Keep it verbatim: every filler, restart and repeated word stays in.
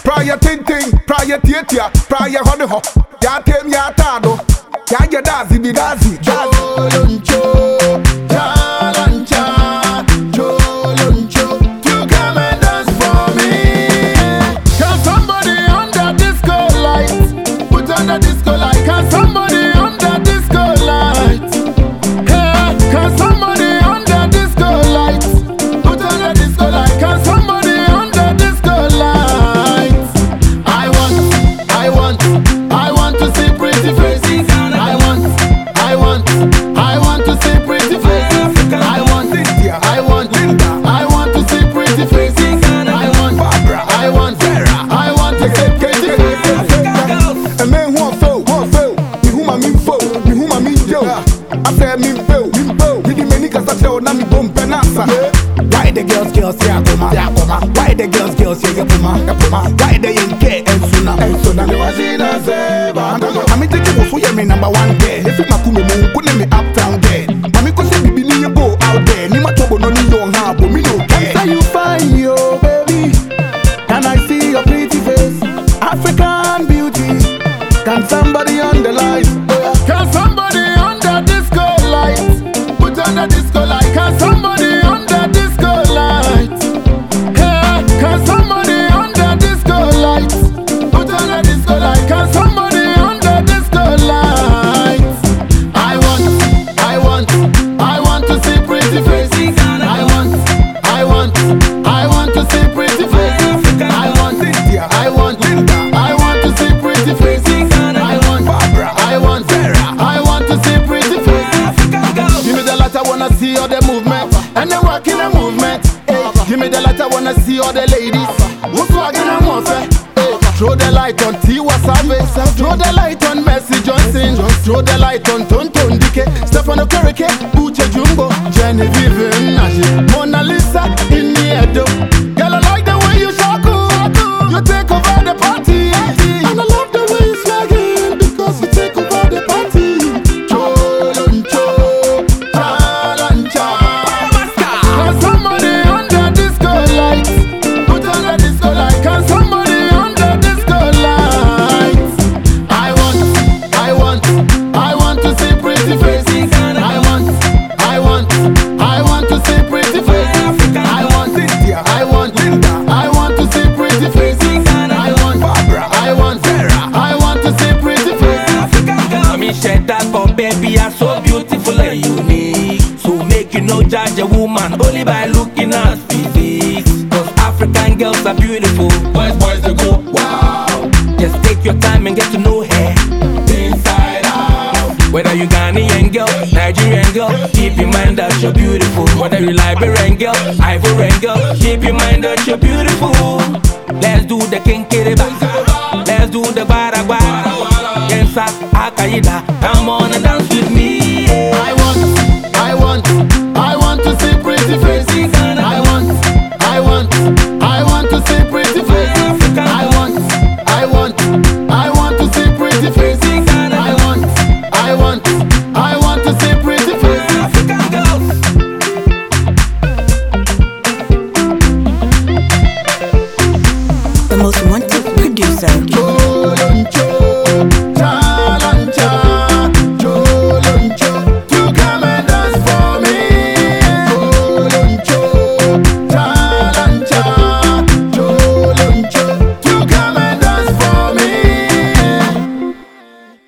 Prior tinting, prior theater, prior honey ho. Ya tem ya tado. Ya ya dazi bi dazi. Choloncho, chalancha, choloncho. You come and dance for me. Can somebody on the disco light? Put on the disco light. Can somebody on the disco light? Hey, can somebody on the disco light? Put on the disco light. Can somebody on the disco light? I want, I want, I want to see pretty faces. I want, I want, I want to see pretty faces. I want, I want, I want to see pretty faces. I want, I want, I want to see pretty faces. A man who fell, who fell, me whom I mean fell, me whom I mean Joe. I said me fell, me fell. Me the many cause I tell Nami Bum Penasa. Why the girls, girls say Akoma, Akoma? Why the girls, girls say Yapoma, Yapoma? Why they ain't care and sooner, and sooner? Me was in a zeba. I'm taking for you, me number one there. If you makume mo, couldn't me uptown there. I'm going to be near bo out there. Ni ma trouble no ni don't have, but me no care. Can you find your baby? Can I see your pretty face? African beauty. Can somebody on the light? Can somebody on the disco light? Put on the disco light. Can somebody on the disco light? Hey, can somebody on the disco light? Put on the disco light. Can somebody on the disco light? I want, I want, I want to see pretty faces. I want, I want, I want to see pretty faces. I want, I want, I want to see pretty faces. I want, I want, I want to see pretty faces. Give me the light, I wanna see all the movement and the work in the movement. Give me the light, I wanna see all the ladies who's swagging and warfare. Throw the light on Tiwa Savage. Throw the light on Mercy Johnson. Throw the light on Tonton Dike, Stefano Kereke, Uche Jumbo, Genevieve Nash, Mona Lisa in the Edo. Girl, I like the way you shaku. You take over the party, and I love the way you swagging because you take over the party. Choloncho, chalancha. Can somebody on the disco light? Put on the disco light. Can somebody on the disco light? I want, I want, I want to see pretty faces. I want, I want, I want to see pretty faces. I want, I want, I want to see pretty faces. I want, I want, I want to see pretty faces. Me said that for baby are so beautiful and unique. So make you know judge a woman only by looking at physiques. Cause African girls are beautiful. Boys, boys they go wow. Just take your time and get to know her inside out. Whether you Ghanaian girl, Nigerian girl, keep in mind that you're beautiful. Whether you Liberian girl, Ivorian girl, keep in mind that you're beautiful. Let's do the kinkiriba. Let's do the baragua. Yes, Akaida. Come on.